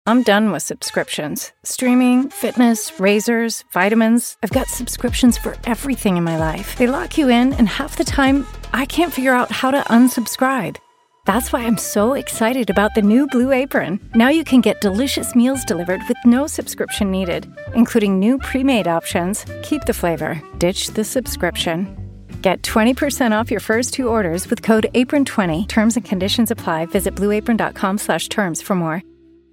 I'm done with subscriptions. Streaming, fitness, razors, vitamins. I've got subscriptions for everything in my life. They lock you in, and half the time, I can't figure out how to unsubscribe. That's why I'm so excited about the new Blue Apron. Now you can get delicious meals delivered with no subscription needed, including new pre-made options. Keep the flavor, ditch the subscription. Get 20% off your first 2 orders with code APRON20. Terms and conditions apply. Visit blueapron.com/terms for more.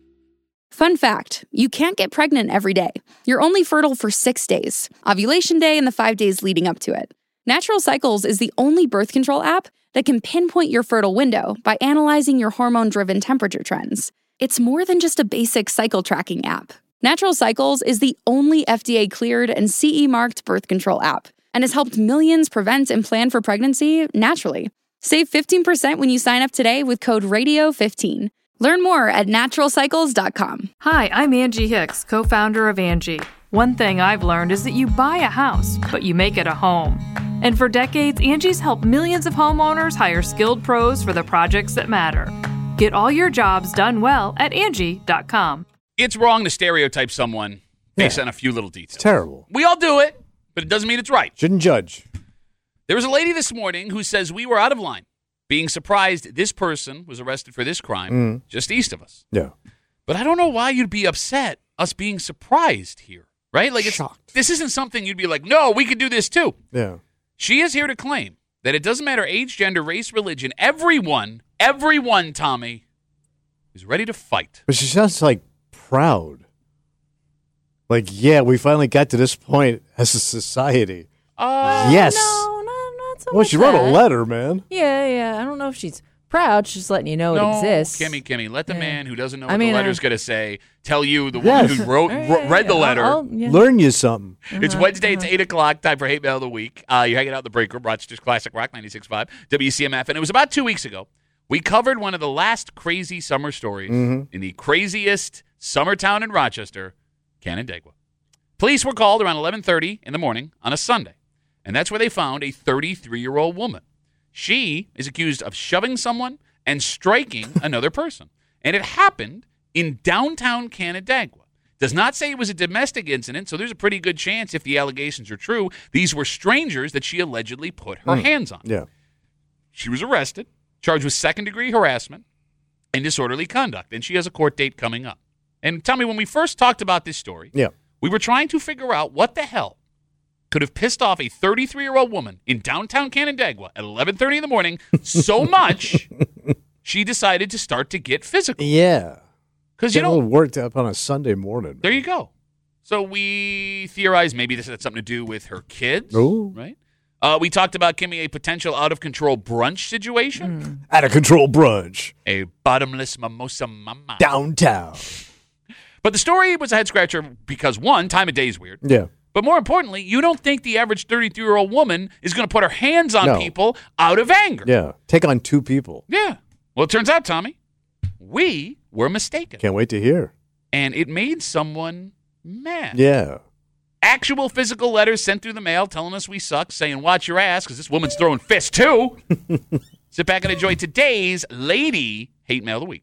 Fun fact, you can't get pregnant every day. You're only fertile for 6 days, ovulation day and the 5 days leading up to it. Natural Cycles is the only birth control app that can pinpoint your fertile window by analyzing your hormone-driven temperature trends. It's more than just a basic cycle tracking app. Natural Cycles is the only FDA-cleared and CE-marked birth control app and has helped millions prevent and plan for pregnancy naturally. Save 15% when you sign up today with code RADIO15. Learn more at naturalcycles.com. Hi, I'm Angie Hicks, co-founder of Angie. One thing I've learned is that you buy a house, but you make it a home. And for decades, Angie's helped millions of homeowners hire skilled pros for the projects that matter. Get all your jobs done well at Angie.com. It's wrong to stereotype someone based on a few little details. It's terrible. We all do it, but it doesn't mean it's right. Shouldn't judge. There was a lady this morning who says we were out of line, being surprised this person was arrested for this crime just east of us. Yeah. But I don't know why you'd be upset us being surprised here, right? Like, Shocked. This isn't something you'd be like, no, we could do this too. Yeah. She is here to claim that it doesn't matter age, gender, race, religion. Everyone, Tommy, is ready to fight. But she sounds like proud. Like, yeah, we finally got to this point as a society. Yes. No, not so Well, much she wrote a that. letter, man. Yeah. I don't know if she's proud. She's just letting you know it exists. Kimmy, let the man who doesn't know I what mean, the letter's going to say tell you the Yes. one who read the letter. Learn you something. It's Wednesday. It's 8 o'clock. Time for Hate Mail of the Week. You're hanging out in the break room. Rochester's Classic Rock 96.5 WCMF. And it was about 2 weeks ago. We covered one of the last crazy summer stories in the craziest summer town in Rochester, Canandaigua. Police were called around 11:30 in the morning on a Sunday. And that's where they found a 33-year-old woman. She is accused of shoving someone and striking another person. And it happened in downtown Canandaigua. Does not say it was a domestic incident, so there's a pretty good chance, if the allegations are true, these were strangers that she allegedly put her hands on. Yeah. She was arrested, charged with second-degree harassment and disorderly conduct, and she has a court date coming up. And tell me, when we first talked about this story, we were trying to figure out what the hell could have pissed off a 33-year-old woman in downtown Canandaigua at 11:30 in the morning so much she decided to start to get physical. Yeah. Because you know, worked up on a Sunday morning. There you go. So we theorized maybe this had something to do with her kids, right? We talked about, Kimmy, a potential out-of-control brunch situation. Out-of-control brunch. A bottomless mimosa mama. Downtown. But the story was a head-scratcher because, one, time of day is weird. Yeah. But more importantly, you don't think the average 33-year-old woman is going to put her hands on people out of anger. Yeah. Take on 2 people. Yeah. Well, it turns out, Tommy, we were mistaken. Can't wait to hear. And it made someone mad. Yeah. Actual physical letters sent through the mail telling us we suck, saying, watch your ass, because this woman's throwing fists too. Sit back and enjoy today's Lady Hate Mail of the Week.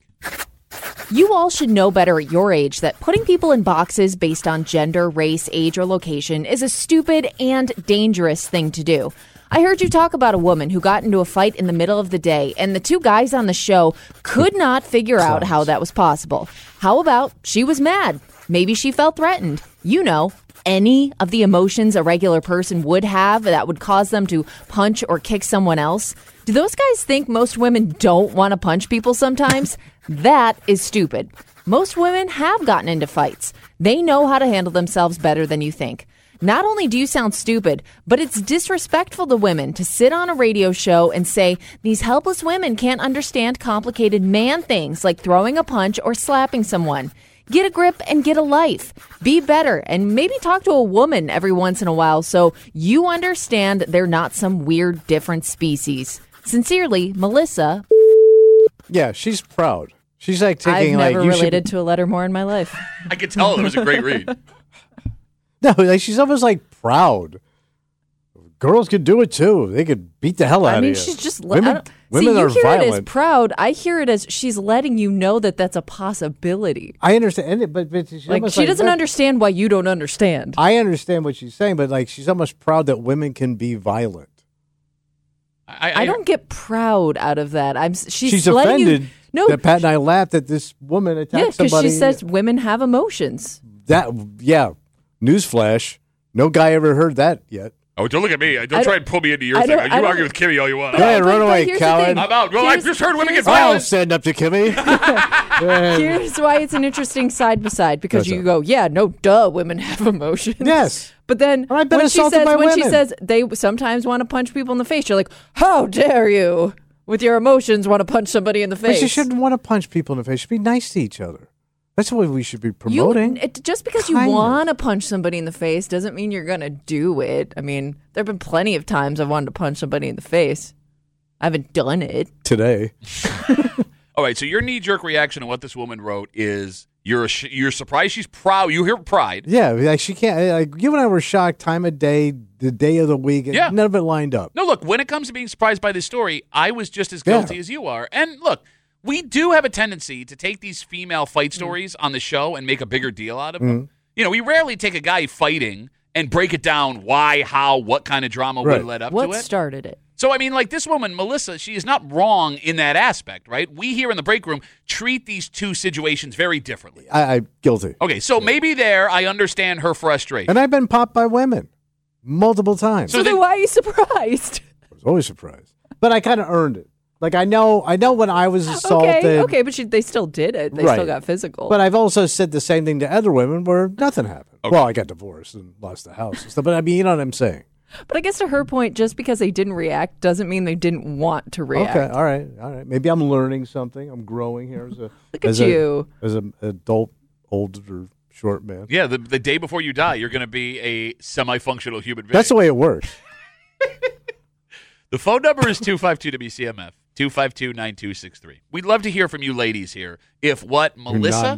You all should know better at your age that putting people in boxes based on gender, race, age, or location is a stupid and dangerous thing to do. I heard you talk about a woman who got into a fight in the middle of the day, and the 2 guys on the show could not figure out how that was possible. How about she was mad? Maybe she felt threatened. You know, any of the emotions a regular person would have that would cause them to punch or kick someone else. Do those guys think most women don't want to punch people sometimes? That is stupid. Most women have gotten into fights. They know how to handle themselves better than you think. Not only do you sound stupid, but it's disrespectful to women to sit on a radio show and say these helpless women can't understand complicated man things like throwing a punch or slapping someone. Get a grip and get a life. Be better and maybe talk to a woman every once in a while so you understand they're not some weird different species. Sincerely, Melissa. Yeah, she's proud. She's like taking I've never related to a letter more in my life. I could tell it was a great read. No, like she's almost like proud. Girls could do it too. They could beat the hell out of you. I mean, she's just... Women Women you are hear it as violent. proud. I hear it as she's letting you know that that's a possibility. I understand it, but she's Like almost she doesn't that- understand why you don't understand. I understand what she's saying, but like she's almost proud that women can be violent. I don't get proud out of that. She's letting offended you, no, that Pat and I laughed that this woman attacked yeah, because somebody. she says women have emotions. Newsflash. No guy ever heard that yet. Oh, don't look at me. Don't try and pull me into your I thing. don't- I You don't- argue with Kimmy all you want. Yeah, run away, here's the coward. thing. I'm out. Well, I just heard women get here's- I'll violent. stand up to Kimmy. Here's why it's an interesting side by side because you go, yeah, no, duh, women have emotions. Yes. But then I've been when she assaulted says by when she women. says they sometimes want to punch people in the face, you're like, how dare you, with your emotions, want to punch somebody in the But face? you shouldn't want to punch people in the face. You should be nice to each other. That's what we should be promoting. Just because Kindness. you want to punch somebody in the face doesn't mean you're going to do it. I mean, there have been plenty of times I've wanted to punch somebody in the face. I haven't done it. Today. All right, so your knee-jerk reaction to what this woman wrote is you're surprised she's proud. You hear pride. Yeah, like she can't. Like you and I were shocked. Time of day, the day of the week. Yeah. None of it lined up. No, look, when it comes to being surprised by this story, I was just as guilty as you are. And look, we do have a tendency to take these female fight stories on the show and make a bigger deal out of them. You know, we rarely take a guy fighting and break it down why, how, what kind of drama Right. would led up What to it. started it? So, I mean, like this woman, Melissa, she is not wrong in that aspect, right? We here in the break room treat these two situations very differently. I'm guilty. Okay, so maybe there I understand her frustration. And I've been popped by women multiple times. So then why are you surprised? I was always surprised. But I kind of earned it. Like I know when I was assaulted. Okay, but they still did it. They Right. still got physical. But I've also said the same thing to other women where nothing happened. Okay. Well, I got divorced and lost the house and stuff. But I mean, you know what I'm saying. But I guess to her point, just because they didn't react doesn't mean they didn't want to react. Okay, all right. Maybe I'm learning something. I'm growing here as a Look at you. as an adult, older, short man. Yeah, the day before you die, you're going to be a semi-functional human being. That's the way it works. The phone number is 252-WCMF, 252-9263. We'd love to hear from you ladies here if what Melissa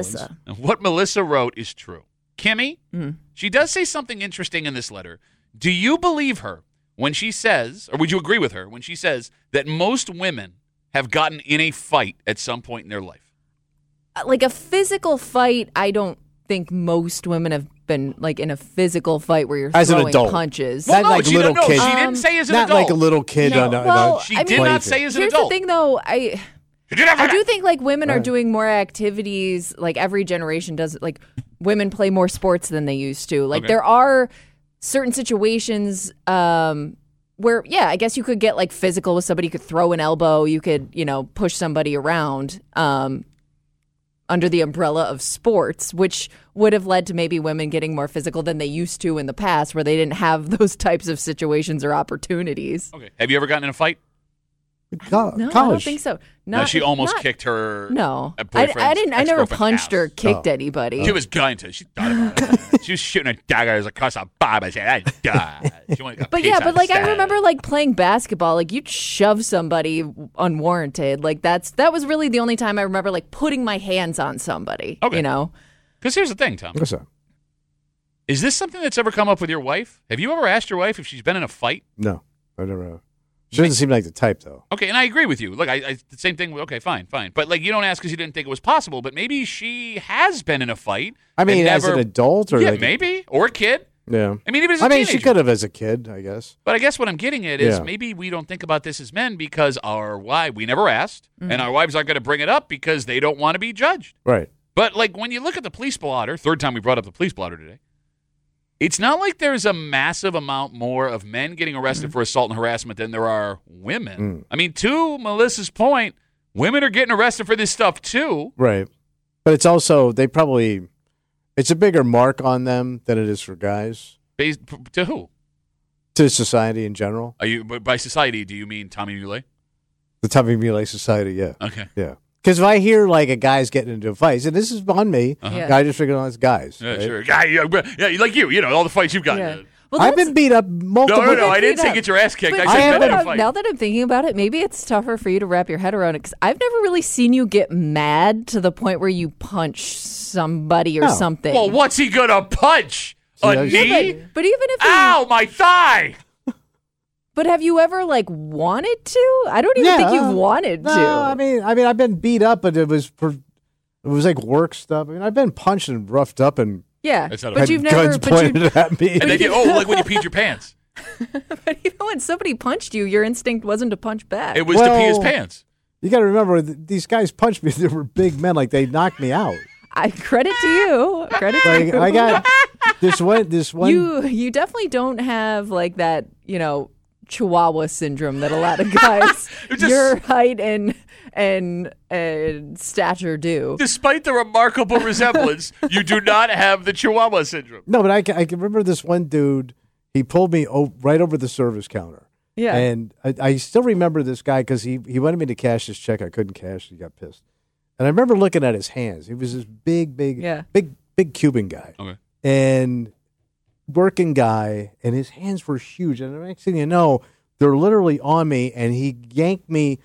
wrote is true. Kimmy, she does say something interesting in this letter. Do you believe her when she says, or would you agree with her when she says that most women have gotten in a fight at some point in their life? Like a physical fight, I don't think most women have been like in a physical fight where you're As an throwing adult. punches. Not like she little no, kid. she didn't say as an Not adult. like a little kid. No. on a- Well, on a She I did mean- not say as an Here's adult. the thing, though. I do think like women are Right. doing more activities. Like every generation does. Like women play more sports than they used to. Like Okay. there are certain situations where, yeah, I guess you could get like physical with somebody. You could throw an elbow. You could, push somebody around under the umbrella of sports, which would have led to maybe women getting more physical than they used to in the past, where they didn't have those types of situations or opportunities. Okay. Have you ever gotten in a fight? Co- No, college. I don't think so. No, she almost not- kicked her. No, boyfriend's I didn't. I never ex-girlfriend's punched or ass. kicked anybody. She was going to. She thought about it. She was shooting her daggers across a bob. I said, I died. She wanted a But piece yeah, of but like I salad. remember like playing basketball, like you'd shove somebody unwarranted. Like that was really the only time I remember like putting my hands on somebody. Okay. Because here's the thing, Tom. What's that? Is this something that's ever come up with your wife? Have you ever asked your wife if she's been in a fight? No, I never. She doesn't seem like the type, though. Okay, and I agree with you. Look, I the same thing. Okay, fine. But like, you don't ask because you didn't think it was possible. But maybe she has been in a fight. I mean, and as never, an adult, or yeah, like, maybe, or a kid. yeah. I mean, even as a I mean, teenager. she could have as a kid, I guess. But I guess what I'm getting at is Yeah. maybe we don't think about this as men because we never asked, and our wives aren't going to bring it up because they don't want to be judged. Right. But like when you look at the police blotter, third time we brought up the police blotter today, it's not like there's a massive amount more of men getting arrested for assault and harassment than there are women. I mean, to Melissa's point, women are getting arrested for this stuff too. Right. But it's also, it's a bigger mark on them than it is for guys, To who? to society in general. By society, do you mean Tommy Muley? The Tommy Muley Society, yeah. Okay. Yeah. Because if I hear like a guy's getting into a fight, and this is on me, Yeah. I just figure, it's guys. Yeah, right? sure. Yeah, like you know, all the fights you've gotten. Yeah. in. Well, I've that's- been beat up multiple No, times. I didn't say up. get your ass kicked. But I said have been in a been- fight. now that I'm thinking about it, maybe it's tougher for you to wrap your head around it because I've never really seen you get mad to the point where you punch somebody or No. something. Well, what's he gonna punch? See, A that's- knee? but even if you, Ow, my thigh! But have you ever wanted to? I don't even think you've wanted to. I mean, I've been beat up, but it was like work stuff. I mean, I've been punched and roughed up and but you've guns never pointed at me. And then like when you peed your pants. But even when somebody punched you, your instinct wasn't to punch back. It was to pee his pants. You got to remember, these guys punched me. They were big men. Like, they knocked me out. I credit to you. Credit to you. I got this one. You definitely don't have that, Chihuahua syndrome that a lot of guys your height and stature do. Despite the remarkable resemblance, you do not have the Chihuahua syndrome. No, but I can remember this one dude. He pulled me right over the service counter. Yeah. And I still remember this guy because he wanted me to cash his check. I couldn't cash. He got pissed. And I remember looking at his hands. He was this big Cuban guy. Okay. And working guy, and his hands were huge. And the next thing you know, they're literally on me, and he yanked me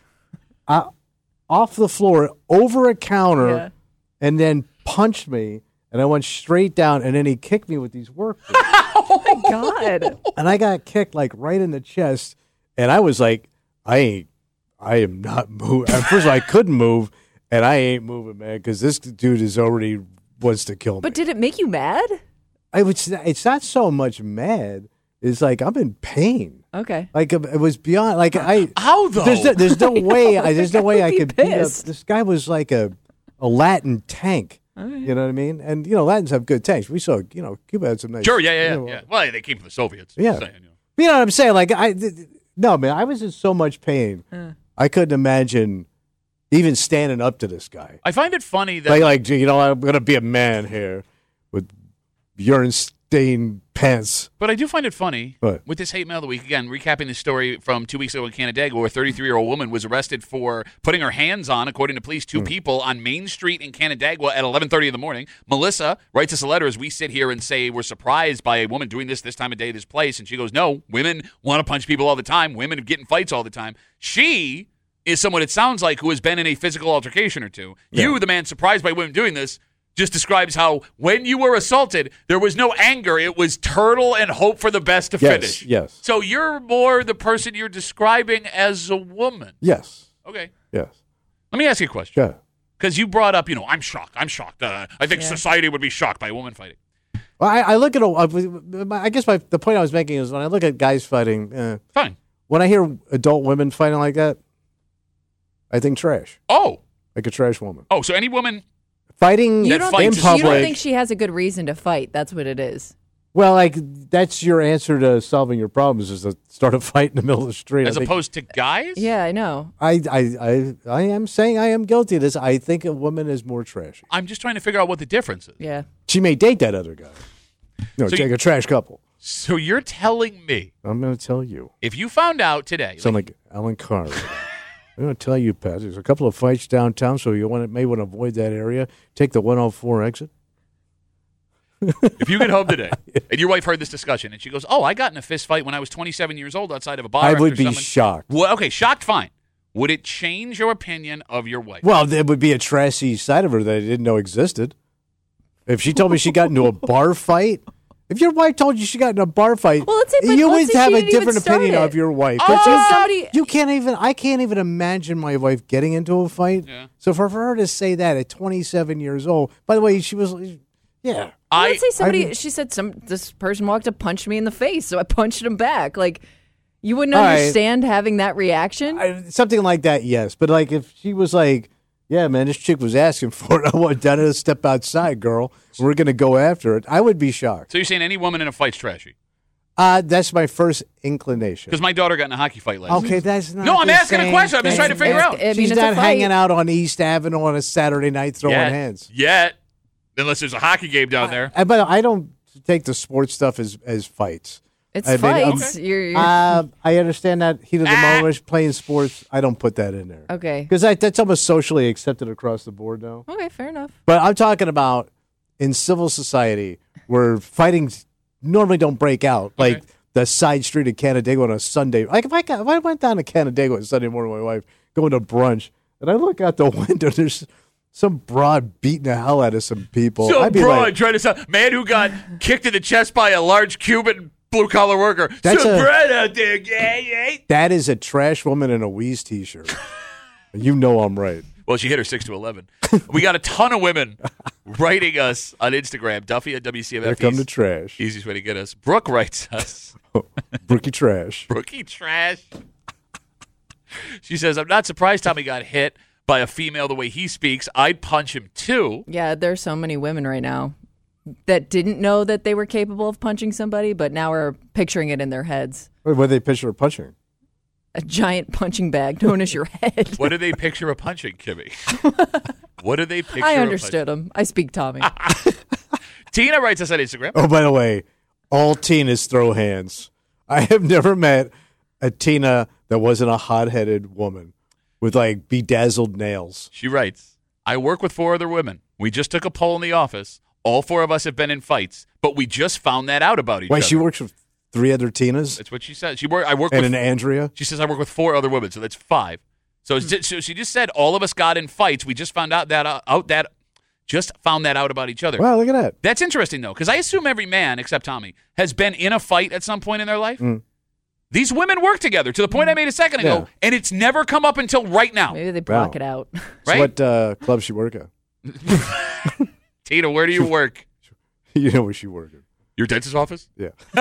off the floor over a counter and then punched me, and I went straight down, and then he kicked me with these work boots. Oh, my God. And I got kicked right in the chest, and I was like, I am not moving. First of all, I couldn't move, and I ain't moving, man, because this dude is already wants to kill me. But did it make you mad? It's not so much mad. It's like I'm in pain. Okay. It was beyond. How though? There's no way. There's no way I could beat up. pissed. This guy was like a Latin tank. Right. You know what I mean? And Latins have good tanks. We saw Cuba had some nice. Sure. Yeah. Well, they came from the Soviets. Yeah. Saying, You know what I'm saying? No, man. I was in so much pain. I couldn't imagine even standing up to this guy. I find it funny that I'm gonna be a man here with urine stained pants. But I do find it funny What? with this hate mail of the week, again, recapping the story from 2 weeks ago in Canandaigua, where a 33-year-old woman was arrested for putting her hands on, according to police, two people on Main Street in Canandaigua at 11:30 in the morning. Melissa writes us a letter as we sit here and say we're surprised by a woman doing this time of day, this place. And she goes, no, women want to punch people all the time. Women get in fights all the time. She is someone, it sounds like, who has been in a physical altercation or two. Yeah. You, the man surprised by women doing this, just describes how when you were assaulted, there was no anger. It was turtle and hope for the best to finish. Yes. So you're more the person you're describing as a woman. Yes. Okay. Yes. Let me ask you a question. Yeah. Because you brought up, I'm shocked. I think society would be shocked by a woman fighting. Well, I look at I guess the point I was making is when I look at guys fighting, fine. When I hear adult women fighting like that, I think trash. Oh. Like a trash woman. Oh, so any woman fighting that fights in public. You don't think she has a good reason to fight. That's what it is. Well, that's your answer to solving your problems is to start a fight in the middle of the street. As opposed to guys? Yeah, I know. I am saying I am guilty of this. I think a woman is more trashy. I'm just trying to figure out what the difference is. Yeah. She may date that other guy. No, So take a trash couple. So you're telling me. I'm going to tell you. If you found out today. Sound like Alan Carr. I'm going to tell you, Pat, there's a couple of fights downtown, so you may want to avoid that area. Take the 104 exit. If you get home today and your wife heard this discussion and she goes, oh, I got in a fist fight when I was 27 years old outside of a bar. I would be shocked. Well, okay, shocked, fine. Would it change your opinion of your wife? Well, there would be a trashy side of her that I didn't know existed. If she told me she got into a bar fight, if your wife told you she got in a bar fight, well, you would have a different different opinion of your wife. But you can't even. I can't even imagine my wife getting into a fight. Yeah. So for her to say that at 27 years old, by the way, she was. Yeah. Let's say she said this person walked up, punched me in the face, so I punched him back. You wouldn't understand having that reaction. Something like that, yes. But if she was like, yeah, man, this chick was asking for it. I want Donna to step outside, girl. We're going to go after it. I would be shocked. So you're saying any woman in a fight's trashy? That's my first inclination. Because my daughter got in a hockey fight last night. Okay, that's not. No, I'm the asking a same question. I'm just trying to figure out. She's not hanging out on East Avenue on a Saturday night throwing hands. Yet. Unless there's a hockey game down there. But I don't take the sports stuff as fights. It's fights. Okay. I understand that heat of the moment, playing sports. I don't put that in there. Okay. Because that's almost socially accepted across the board now. Okay, fair enough. But I'm talking about in civil society where fighting normally don't break out. Like the side street of Canandaigua on a Sunday. If I went down to Canandaigua on Sunday morning with my wife, going to brunch, and I look out the window, there's some broad beating the hell out of some people. Trying to sound man who got kicked in the chest by a large Cuban blue-collar worker. That's Some a- bread out there, yeah. That is a trash woman in a Wheeze t-shirt. You know I'm right. Well, she hit her 6 to 11. We got a ton of women writing us on Instagram. Duffy at WCMF. Here come the trash. Easiest way to get us. Brooke writes us. Brookie trash. Brookie trash. She says, I'm not surprised Tommy got hit by a female the way he speaks. I'd punch him too. Yeah, there's so many women right now that didn't know that they were capable of punching somebody, but now are picturing it in their heads. What do they picture her punching? A giant punching bag known as your head. What do they picture a punching, Kimmy? What do they picture I a understood him. I speak Tommy. Tina writes us on Instagram. Oh, by the way, all Tinas throw hands. I have never met a Tina that wasn't a hot-headed woman with, like, bedazzled nails. She writes, I work with 4 other women. We just took a poll in the office. All 4 of us have been in fights, but we just found that out about each other. Wait, she works with 3 other Tinas? That's what she said. I work and with an Andrea? She says I work with 4 other women, so that's 5. So she just said all of us got in fights. We just found out that about each other. Wow, look at that. That's interesting though, because I assume every man except Tommy has been in a fight at some point in their life. These women work together to the point I made a second ago, Yeah. and it's never come up until right now. Maybe they block Wow. it out. Right? So what club she work at? Tina, where do you work? You know where she working. Your dentist's office? Yeah. No,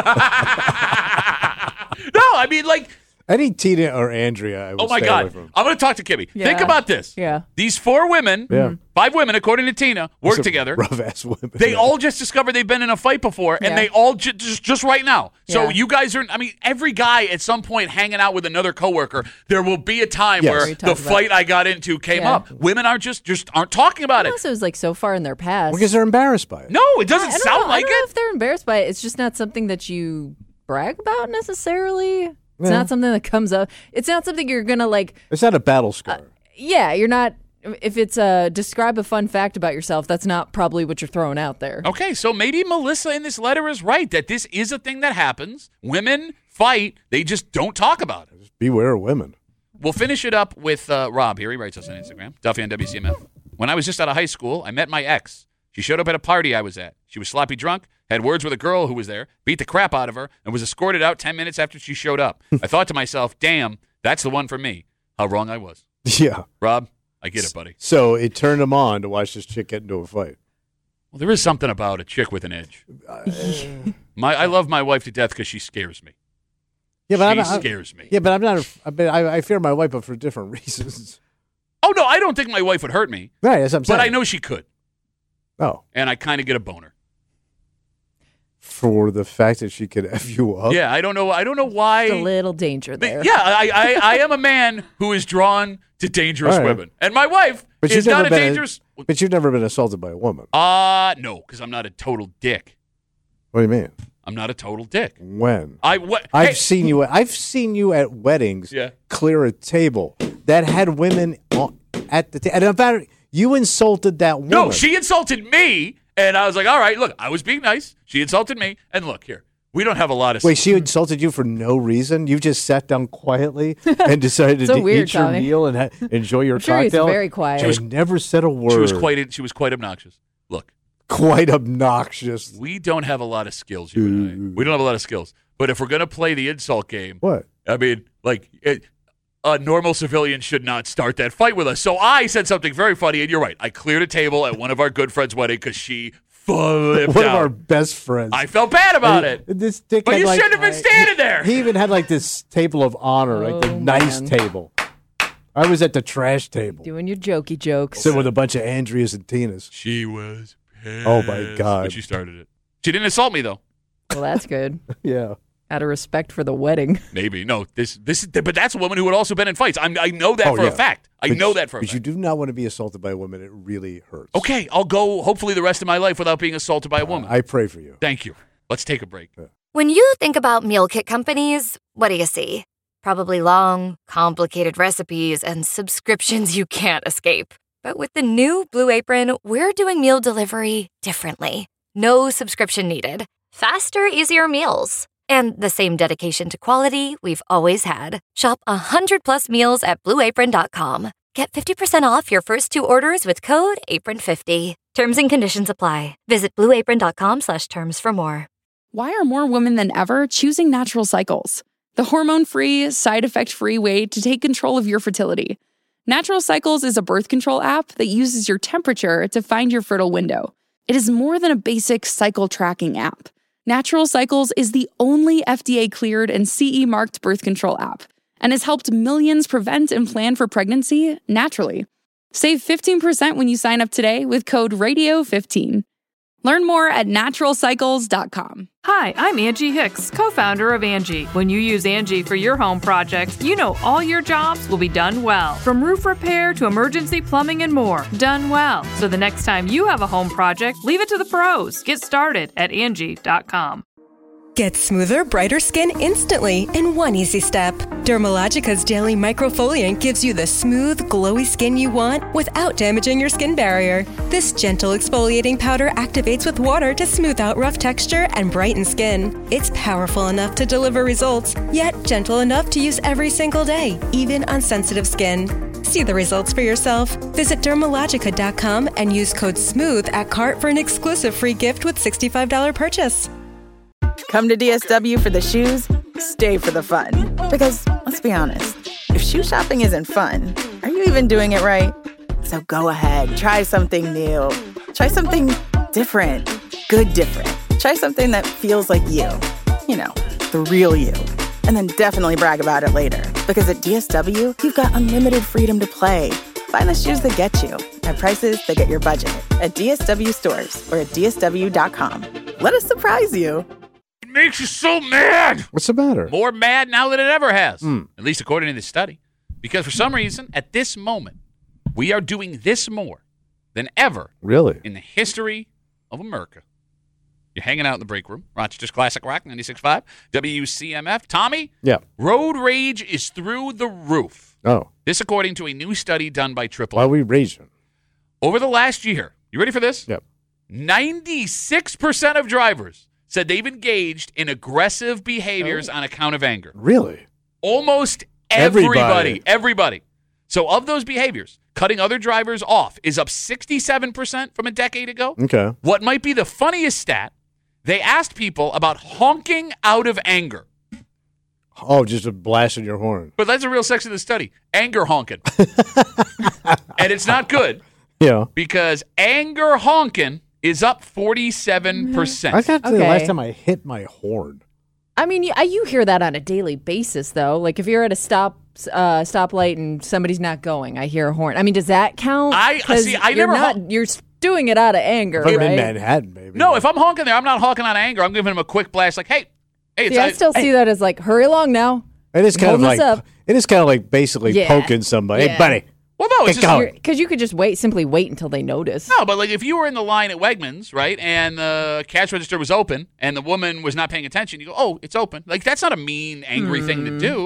I mean like. Any Tina or Andrea, I would Oh my stay God! away from. I'm going to talk to Kimmy. Yeah. Think about this. Yeah. These 4 women, Yeah. 5 women, according to Tina, work Some together. Rough-ass women. They Yeah. all just discovered they've been in a fight before, and Yeah. they all just right now. So Yeah. you guys are, I mean, every guy at some point hanging out with another coworker, there will be a time Yes. where We the talked about fight I got into came Yeah. up. Women aren't just aren't talking about it. Also, it was like so far in their past. Because they're embarrassed by it. No, it doesn't I don't sound know. like I don't know it. if they're embarrassed by it. It's just not something that you brag about necessarily. It's Yeah. not something that comes up. It's not something you're going to like, It's not a battle scar. yeah, you're not. If it's describe a fun fact about yourself, that's not probably what you're throwing out there. Okay, so maybe Melissa in this letter is right that this is a thing that happens. Women fight, they just don't talk about it. Beware of women. We'll finish it up with Rob here. He writes us on Instagram, Duffy on WCMF. When I was just out of high school, I met my ex. She showed up at a party I was at. She was sloppy drunk, had words with a girl who was there, beat the crap out of her, and was escorted out 10 minutes after she showed up. I thought to myself, damn, that's the one for me. How wrong I was. Yeah. Rob, I get it, buddy. So it turned him on to watch this chick get into a fight. Well, there is something about a chick with an edge. I love my wife to death because she scares me. Yeah, but She scares me. Yeah, but I'm not. I fear my wife, but for different reasons. Oh, no, I don't think my wife would hurt me, Right, that's what I'm saying. but I know she could. Oh, And I kind of get a boner. for the fact that she could f you up. Yeah, I don't know why. There's a little danger But there. yeah, I am a man who is drawn to dangerous All right. women, and my wife But is you've not never a been dangerous. But you've never been assaulted by a woman. No, because I'm not a total dick. What do you mean? I'm not a total dick. When? What? I've Hey, seen you. I've seen you at weddings. Yeah. Clear a table that had women at the table. And in fact, you insulted that woman. no, she insulted me, and I was like, all right, look, I was being nice. She insulted me, and look here, we don't have a lot of. Wait, she insulted you for no reason? You just sat down quietly and decided So to weird, eat your Tommy. meal and enjoy your I'm sure he's cocktail? very quiet. She never said a word. She was quite obnoxious. Look, quite obnoxious. we don't have a lot of skills, you and I. We don't have a lot of skills. But if we're gonna play the insult game, What? I mean, like, a normal civilian should not start that fight with us. So I said something very funny, and you're right. I cleared a table at one of our good friends' wedding because she flipped One out. of our best friends. I felt bad about it. This dick But had you like, shouldn't have been standing there. He even had like this table of honor, like the Oh, nice man. table. I was at the trash table, Doing your jokey jokes. sitting with a bunch of Andreas and Tinas. She was pissed. Oh, my God. When she started it. She didn't assault me, though. Well, that's good. Yeah. Out of respect for the wedding. Maybe. No, but that's a woman who had also been in fights. I know that Oh, for yeah. a fact. I But know that for a But fact. you do not want to be assaulted by a woman. It really hurts. Okay, I'll go hopefully the rest of my life without being assaulted by a woman. I pray for you. Thank you. Let's take a break. When you think about meal kit companies, what do you see? Probably long, complicated recipes and subscriptions you can't escape. But with the new Blue Apron, we're doing meal delivery differently. No subscription needed. Faster, easier meals. And the same dedication to quality we've always had. Shop 100+ meals at blueapron.com. Get 50% off your first 2 orders with code APRON50. Terms and conditions apply. Visit blueapron.com/terms for more. Why are more women than ever choosing Natural Cycles? The hormone-free, side-effect-free way to take control of your fertility. Natural Cycles is a birth control app that uses your temperature to find your fertile window. It is more than a basic cycle tracking app. Natural Cycles is the only FDA-cleared and CE-marked birth control app and has helped millions prevent and plan for pregnancy naturally. Save 15% when you sign up today with code RADIO15. Learn more at naturalcycles.com. Hi, I'm Angie Hicks, co-founder of Angie. When you use Angie for your home projects, you know all your jobs will be done well. From roof repair to emergency plumbing and more, done well. So the next time you have a home project, leave it to the pros. Get started at Angie.com. Get smoother, brighter skin instantly in one easy step. Dermalogica's daily microfoliant gives you the smooth, glowy skin you want without damaging your skin barrier. This gentle exfoliating powder activates with water to smooth out rough texture and brighten skin. It's powerful enough to deliver results, yet gentle enough to use every single day, even on sensitive skin. See the results for yourself. Visit Dermalogica.com and use code SMOOTH at cart for an exclusive free gift with $65 purchase. Come to DSW for the shoes, stay for the fun. Because, let's be honest, if shoe shopping isn't fun, are you even doing it right? So go ahead, try something new. Try something different. Good different. Try something that feels like you. You know, the real you. And then definitely brag about it later. Because at DSW, you've got unlimited freedom to play. Find the shoes that get you at prices that get your budget at DSW stores or at DSW.com. Let us surprise you. Makes you so mad. What's the matter? More mad now than it ever has, at least according to this study. Because for some reason, at this moment, we are doing this more than ever Really? in the history of America. You're hanging out in the break room. Rochester's Classic Rock, 96.5, WCMF. Tommy? Yeah. Road rage is through the roof. Oh. This according to a new study done by AAA. Why are we raging? Over the last year, you ready for this? Yep. 96% of drivers said they've engaged in aggressive behaviors on account of anger. Really? Almost everybody. So of those behaviors, cutting other drivers off is up 67% from a decade ago. Okay. What might be the funniest stat, they asked people about honking out of anger. Oh, just a blast in your horn. But that's a real section of the study. Anger honking. And it's not good. Yeah. Because anger honking is up 47%. I thought the last time I hit my horn. I mean, you hear that on a daily basis, though. Like if you're at a stoplight and somebody's not going, I hear a horn. I mean, does that count? You're doing it out of anger, If I'm right? in Manhattan, maybe. No, if I'm honking there, I'm not honking out of anger. I'm giving him a quick blast like, hey, it's I still see that as like, hurry along now. It is kind of like basically poking somebody. Yeah. Hey, buddy. Well, no, it's just because you could just simply wait until they notice. No, but like if you were in the line at Wegmans, right, and the cash register was open, and the woman was not paying attention, you go, "Oh, it's open." Like that's not a mean, angry thing to do.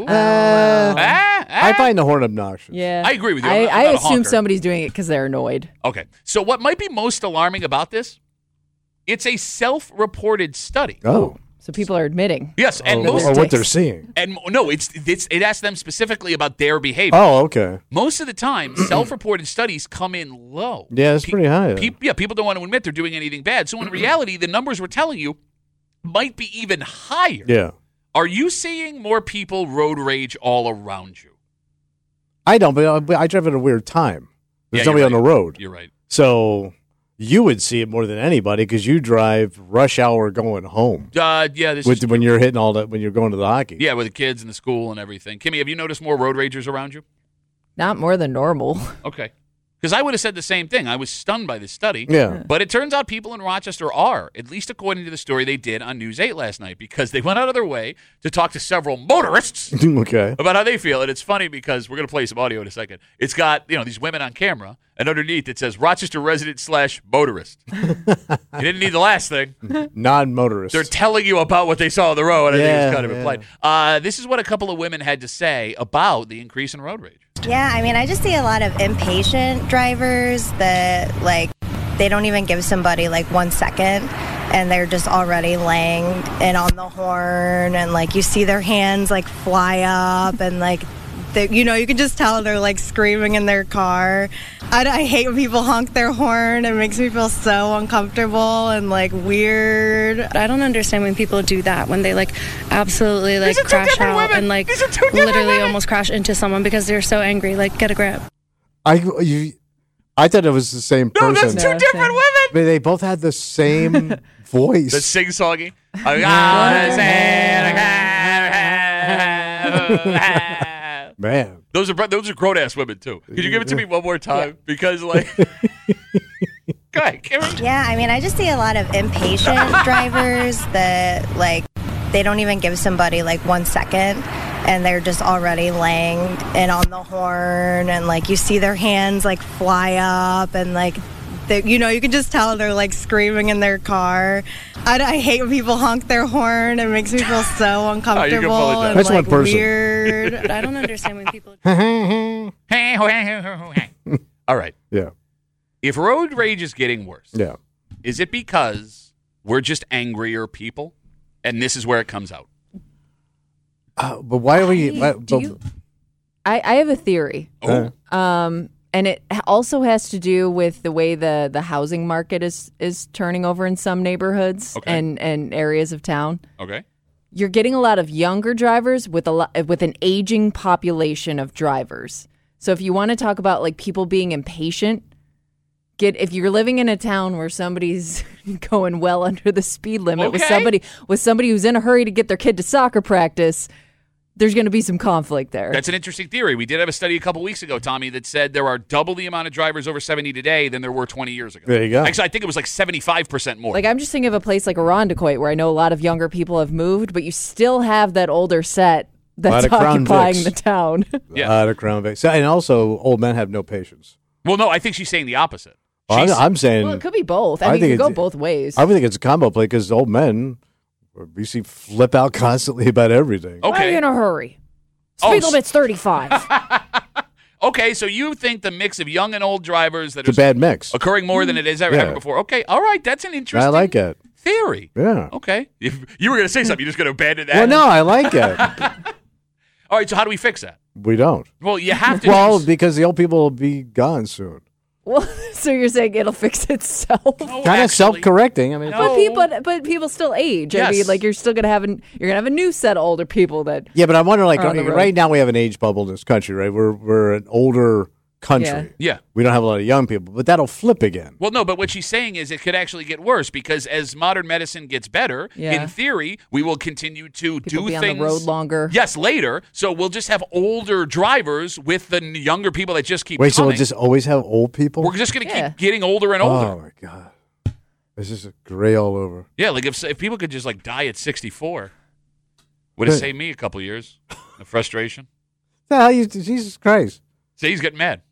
I find the horn obnoxious. Yeah, I agree with you. I I'm not a assume honker. somebody's doing it because they're annoyed. Okay, so what might be most alarming about this? It's a self-reported study. Oh. So people are admitting. Yes, and or what they're seeing. And no, it asks them specifically about their behavior. Oh, okay. Most of the time, self-reported studies come in low. Yeah, it's pretty high. People don't want to admit they're doing anything bad. So in reality, the numbers we're telling you might be even higher. Yeah. Are you seeing more people road rage all around you? I don't, but I drive at a weird time. There's Yeah, nobody on you're the road. You're right. So you would see it more than anybody because you drive rush hour going home. When you're hitting all that, when you're going to the hockey. Yeah, with the kids and the school and everything. Kimmy, have you noticed more road ragers around you? Not more than normal. Okay. Because I would have said the same thing. I was stunned by this study. Yeah. But it turns out people in Rochester are, at least according to the story they did on News 8 last night, because they went out of their way to talk to several motorists Okay. about how they feel. And it's funny because we're going to play some audio in a second. It's got, these women on camera, and underneath it says Rochester resident / motorist. You didn't need the last thing. Non-motorist. They're telling you about what they saw on the road. I think it's kind of yeah. implied. This is what a couple of women had to say about the increase in road rage. Yeah, I mean, I just see a lot of impatient drivers that, they don't even give somebody, 1 second, and they're just already laying in on the horn, and, you see their hands, fly up, and, you can just tell they're like screaming in their car. I hate when people honk their horn. It makes me feel so uncomfortable and like weird. I don't understand when people do that, when they like absolutely like crash out and like literally almost crash into someone because they're so angry. Like, get a grip. I thought it was the same person. No, that's two different women. But they both had the same voice. The sing-songy. Man. Those are grown-ass women, too. Could you give it to me one more time? Yeah. Because, like... Go ahead, Karen. Yeah, I mean, I just see a lot of impatient drivers that, like, they don't even give somebody, like, 1 second, and they're just already laying in on the horn, and, like, you see their hands, like, fly up, and, like... you can just tell they're like screaming in their car. I hate when people honk their horn. It makes me feel so uncomfortable and that's like one person. Weird. I don't understand when people. All right. Yeah. If road rage is getting worse, yeah, is it because we're just angrier people, and this is where it comes out? But why are we? I have a theory. Oh. And it also has to do with the way the housing market is turning over in some neighborhoods and areas of town. Okay. You're getting a lot of younger drivers with an aging population of drivers. So if you want to talk about like people being impatient, if you're living in a town where somebody's going well under the speed limit with somebody who's in a hurry to get their kid to soccer practice, there's going to be some conflict there. That's an interesting theory. We did have a study a couple weeks ago, Tommy, that said there are double the amount of drivers over 70 today than there were 20 years ago. There you go. Actually, I think it was like 75% more. Like, I'm just thinking of a place like Irondequoit where I know a lot of younger people have moved, but you still have that older set that's occupying the town. Yeah. A lot of Crown Vics. And also, old men have no patience. Well, no, I think she's saying the opposite. I'm saying... Well, it could be both. I mean, it could go both ways. I think it's a combo play because old men, we see flip out constantly about everything. Okay. Why are you in a hurry? Speed limit's 35. Okay, so you think the mix of young and old drivers that it's a bad mix occurring more than it has ever before. Okay, all right, that's an interesting I like it. Theory. Yeah. Okay. If you were going to say something, you're just going to abandon that? Well, no, I like it. All right, so how do we fix that? We don't. Well, you have to. Well, because the old people will be gone soon. Well, so you're saying it'll fix itself? No, kind of self-correcting. I mean, no. but people still age. Yes. I mean, like you're still gonna have a new set of older people that. Yeah, but I wonder, like, are on the road. right now we have an age bubble in this country, right? We're an older country. Yeah. We don't have a lot of young people, but that'll flip again. Well, no, but what she's saying is it could actually get worse because as modern medicine gets better, in theory, we will continue to People do be things on the road longer. Yes, later. So we'll just have older drivers with the younger people that just keep Wait, so coming. we'll just always have old people? We're just going to keep getting older and older. Oh, my God. It's just gray all over. Yeah, like if people could just like die at 64, would it save me a couple years of frustration? Jesus Christ. See, he's getting mad.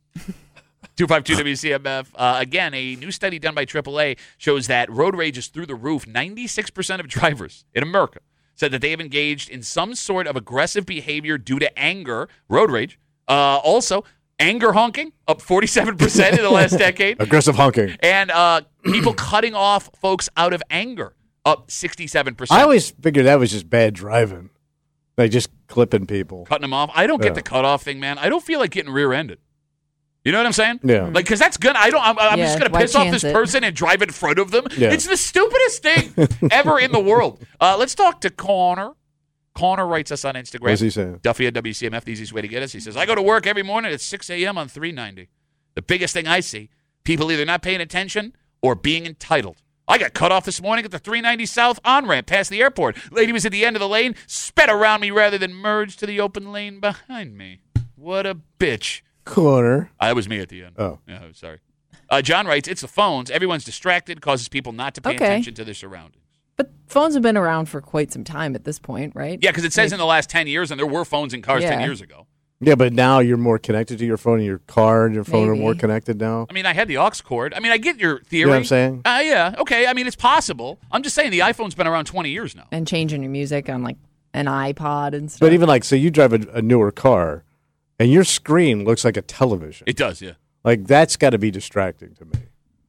252 WCMF. Again, a new study done by AAA shows that road rage is through the roof. 96% of drivers in America said that they have engaged in some sort of aggressive behavior due to anger, road rage. Also, anger honking, up 47% in the last decade. Aggressive honking. And people cutting off folks out of anger, up 67%. I always figured that was just bad driving. Like just clipping people. Cutting them off. I don't get the cutoff thing, man. I don't feel like getting rear-ended. You know what I'm saying? Yeah. Like, because that's good. I'm just going to piss off this person and drive in front of them. Yeah. It's the stupidest thing ever in the world. Let's talk to Connor. Connor writes us on Instagram. What's he saying? Duffy at WCMF, the easiest way to get us. He says, I go to work every morning at 6 a.m. on 390. The biggest thing I see, people either not paying attention or being entitled. I got cut off this morning at the 390 South on-ramp past the airport. Lady was at the end of the lane, sped around me rather than merge to the open lane behind me. What a bitch. Corner. That was me at the end. Oh. Yeah, sorry. John writes, it's the phones. Everyone's distracted, causes people not to pay attention to their surroundings. But phones have been around for quite some time at this point, right? Yeah, because it says in the last 10 years, and there were phones in cars 10 years ago. Yeah, but now you're more connected to your phone, and your car and your phone are more connected now. I mean, I had the aux cord. I mean, I get your theory. You know what I'm saying? Yeah, okay. I mean, it's possible. I'm just saying the iPhone's been around 20 years now. And changing your music on, like, an iPod and stuff. But even, like, so you drive a newer car, and your screen looks like a television. It does, yeah. Like, that's got to be distracting to me.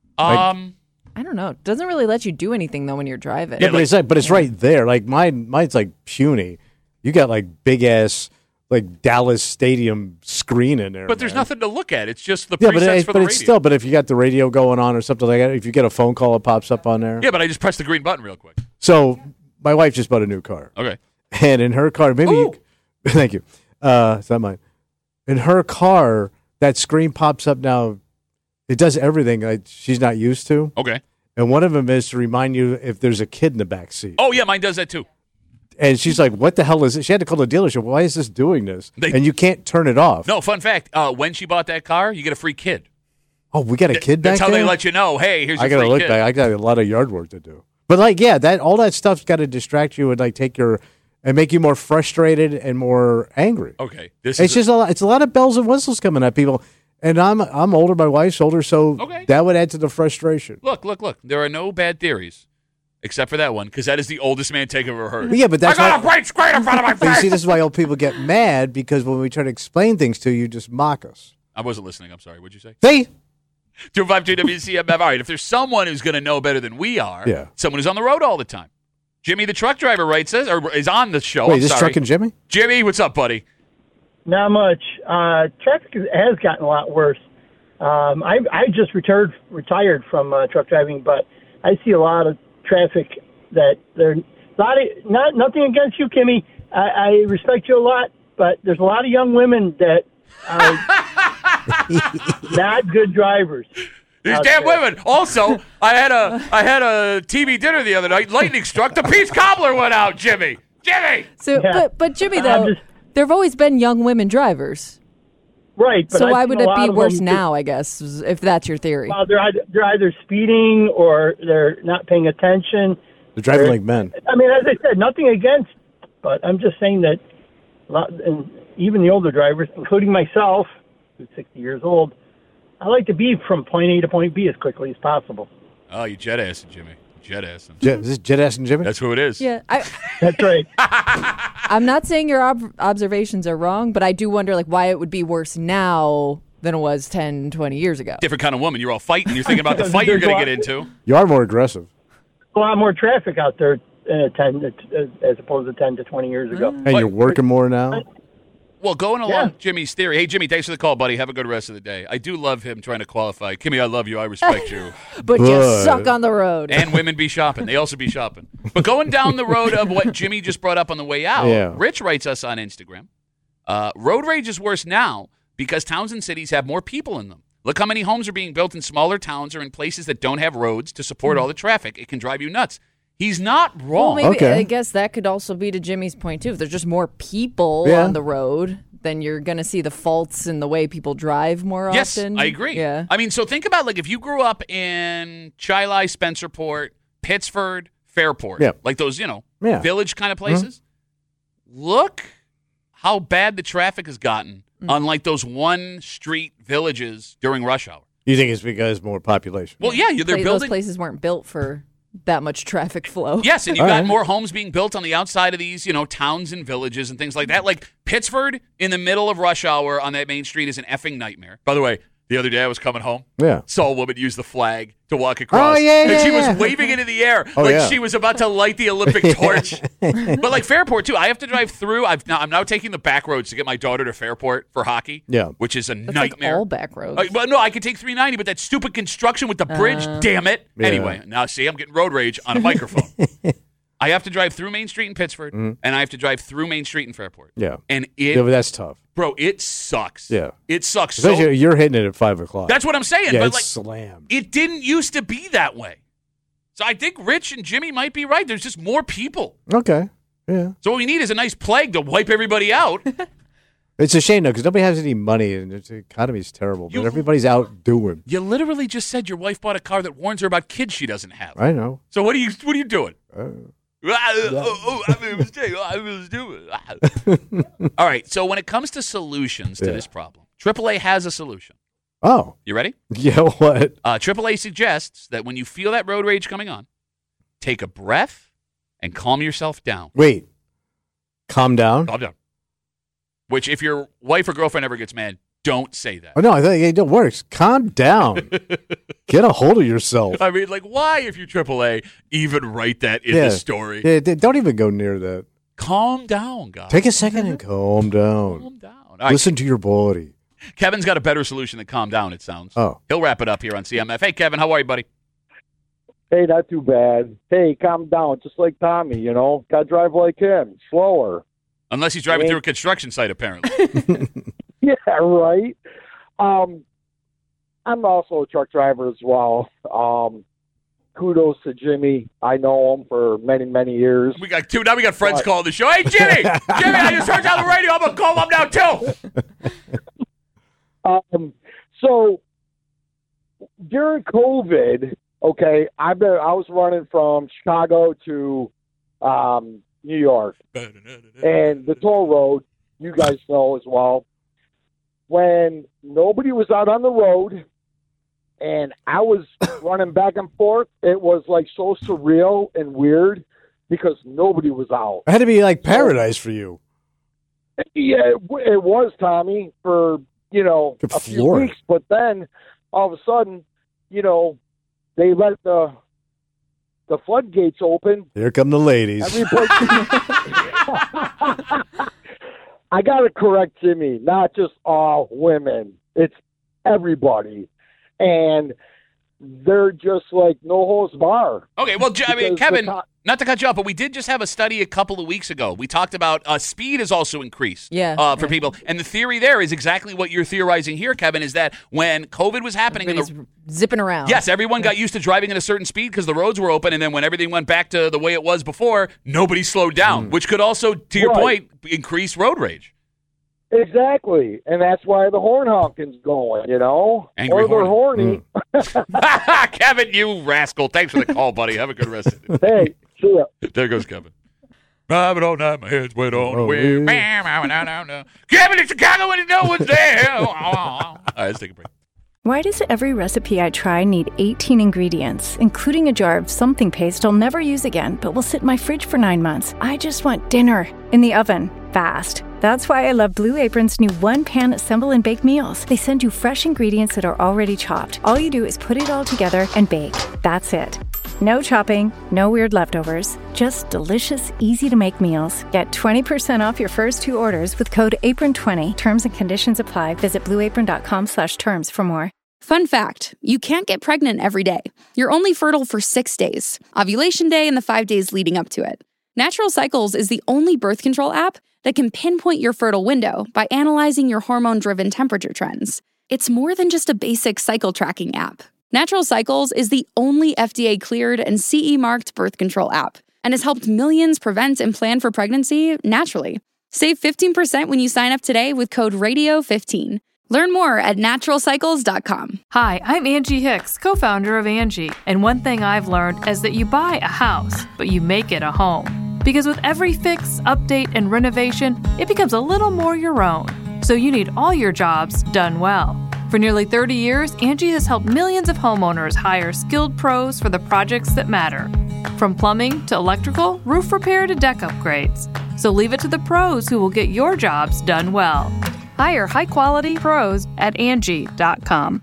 I don't know. It doesn't really let you do anything, though, when you're driving. Yeah, but it's right there. Like, mine's, like, puny. You got, like, big-ass like Dallas Stadium screen in there. But there's man. nothing to look at. It's just the Yeah, presets for the radio. it's still. But if you got the radio going on or something like that, if you get a phone call, it pops up on there. Yeah, but I just pressed the green button real quick. So my wife just bought a new car. Okay. And in her car, thank you. It's not mine. In her car, that screen pops up now. It does everything like she's not used to. Okay. And one of them is to remind you if there's a kid in the back seat. Oh, yeah, mine does that too. And she's like, what the hell is it? She had to call the dealership. Why is this doing this? And you can't turn it off. No, fun fact. When she bought that car, you get a free kid. Oh, we got a kid back That's how there? they let you know, hey, here's your I got to free look kid. back. I got a lot of yard work to do. But like, yeah, all that stuff's got to distract you and like take your and make you more frustrated and more angry. Okay. It's just a lot. It's a lot of bells and whistles coming at people. And I'm older. My wife's older, so that would add to the frustration. Look. There are no bad theories, except for that one, because that is the oldest man take I've ever heard. Yeah, but that's I got a bright screen in front of my But you face. see, this is why old people get mad, because when we try to explain things to you, you just mock us. I wasn't listening. I'm sorry. What'd you say? See? 252 WCMF. All right, if there's someone who's going to know better than we are, someone who's on the road all the time. Jimmy, the truck driver, writes us, or is on the show. Wait, I'm this sorry. trucking Jimmy? Jimmy, what's up, buddy? Not much. Traffic has gotten a lot worse. I just retired from truck driving, but I see a lot of traffic that nothing against you, Kimmy. I respect you a lot, but there's a lot of young women that are not good drivers. These damn women. Also, I had a TV dinner the other night. Lightning struck. The peach cobbler went out. Jimmy. So, but Jimmy, though, there have always been young women drivers. Right. But So why would it be worse them now, I guess, if that's your theory? Well, they're either speeding or they're not paying attention. They're driving like men. I mean, as I said, nothing against, but I'm just saying that and even the older drivers, including myself, who's 60 years old, I like to be from point A to point B as quickly as possible. Oh, you jet assing, Jimmy. Jet assing. Is this jet assing Jimmy? That's who it is. Yeah, that's right. I'm not saying your observations are wrong, but I do wonder why it would be worse now than it was 10, 20 years ago. Different kind of woman. You're all fighting. You're thinking about the fight you're going to get into. You are more aggressive. A lot more traffic out there as opposed to 10 to 20 years ago. And you're working more now? Well, going along Jimmy's theory. Hey, Jimmy, thanks for the call, buddy. Have a good rest of the day. I do love him trying to qualify. Kimmy, I love you. I respect you. But you suck on the road. And women be shopping. They also be shopping. But going down the road of what Jimmy just brought up on the way out, Rich writes us on Instagram, road rage is worse now because towns and cities have more people in them. Look how many homes are being built in smaller towns or in places that don't have roads to support all the traffic. It can drive you nuts. He's not wrong. Well, maybe I guess that could also be to Jimmy's point, too. If there's just more people on the road, then you're going to see the faults in the way people drive more often. Yes, I agree. Yeah. I mean, so think about if you grew up in Chilai, Spencerport, Pittsford, Fairport, like those, village kind of places. Look how bad the traffic has gotten on those one-street villages during rush hour. You think it's because more population? Well, yeah, they're building. Those places weren't built for that much traffic flow. Yes, and you've got more homes being built on the outside of these, towns and villages and things like that. Like Pittsford in the middle of rush hour on that main street is an effing nightmare. By the way, the other day I was coming home. Yeah. Saw a woman use the flag to walk across. And she was waving it in the air she was about to light the Olympic torch. But Fairport, too. I have to drive through. I'm now taking the back roads to get my daughter to Fairport for hockey. Yeah. Which is a That's nightmare. all back roads. Well, no, I could take 390, but that stupid construction with the bridge, damn it. Yeah. Anyway, now see, I'm getting road rage on a microphone. I have to drive through Main Street in Pittsford, and I have to drive through Main Street in Fairport. Yeah. And but that's tough. Bro, it sucks. Yeah. It sucks. Especially you're hitting it at 5 o'clock. That's what I'm saying. Yeah, but it's slammed. It didn't used to be that way. So I think Rich and Jimmy might be right. There's just more people. Okay. Yeah. So what we need is a nice plague to wipe everybody out. It's a shame, though, because nobody has any money, and the economy's terrible. But everybody's out doing. You literally just said your wife bought a car that warns her about kids she doesn't have. I know. So what are you doing? I made a mistake. All right. So when it comes to solutions to this problem, AAA has a solution. Oh. You ready? Yeah, what? AAA suggests that when you feel that road rage coming on, take a breath and calm yourself down. Wait. Calm down? Calm down. Which, if your wife or girlfriend ever gets mad, don't say that. Oh, no, I think it works. Calm down. Get a hold of yourself. I mean, why, if you're AAA, even write that in the story? Yeah, don't even go near that. Calm down, guys. Take a second and calm down. Calm down. All right. Listen to your body. Kevin's got a better solution than calm down, it sounds. Oh. He'll wrap it up here on CMF. Hey, Kevin, how are you, buddy? Hey, not too bad. Hey, calm down, just like Tommy, you know. Got to drive like him, slower. Unless he's driving through a construction site, apparently. Yeah, right. I'm also a truck driver as well. Kudos to Jimmy. I know him for many, many years. We got two. Now we got friends calling the show. Hey, Jimmy! Jimmy, I just heard you on the radio. I'm going to call him now, too. So, during COVID, okay, I was running from Chicago to New York. And the toll road, you guys know as well. When nobody was out on the road, and I was running back and forth, it was like so surreal and weird because nobody was out. It had to be like paradise for you. Yeah, it was, Tommy, for, a few weeks. But then, all of a sudden, they let the floodgates open. Here come the ladies. I got to correct Jimmy, not just all women. It's everybody. And they're just like no holds bar. Okay, well, Kevin, not to cut you off, but we did just have a study a couple of weeks ago. We talked about speed has also increased for people. And the theory there is exactly what you're theorizing here, Kevin, is that when COVID was happening, zipping around. Yes, everyone got used to driving at a certain speed because the roads were open. And then when everything went back to the way it was before, nobody slowed down, which could also, to your point, increase road rage. Exactly. And that's why the horn honking's going, Angry or they're horny. Kevin, you rascal. Thanks for the call, buddy. Have a good rest of the day. Hey, see ya. There goes Kevin. Driving all night, my head's wet on the wheel. Kevin in Chicago when no one's there. All right, let's take a break. Why does every recipe I try need 18 ingredients, including a jar of something paste I'll never use again, but will sit in my fridge for 9 months? I just want dinner in the oven, fast. That's why I love Blue Apron's new one-pan assemble and bake meals. They send you fresh ingredients that are already chopped. All you do is put it all together and bake. That's it. No chopping, no weird leftovers, just delicious, easy-to-make meals. Get 20% off your first 2 orders with code APRON20. Terms and conditions apply. Visit blueapron.com/terms for more. Fun fact, you can't get pregnant every day. You're only fertile for 6 days, ovulation day and the 5 days leading up to it. Natural Cycles is the only birth control app that can pinpoint your fertile window by analyzing your hormone-driven temperature trends. It's more than just a basic cycle tracking app. Natural Cycles is the only FDA-cleared and CE-marked birth control app and has helped millions prevent and plan for pregnancy naturally. Save 15% when you sign up today with code RADIO15. Learn more at naturalcycles.com. Hi, I'm Angie Hicks, co-founder of Angie. And one thing I've learned is that you buy a house, but you make it a home. Because with every fix, update, and renovation, it becomes a little more your own. So you need all your jobs done well. For nearly 30 years, Angie has helped millions of homeowners hire skilled pros for the projects that matter. From plumbing to electrical, roof repair to deck upgrades. So leave it to the pros who will get your jobs done well. Hire high-quality pros at Angie.com.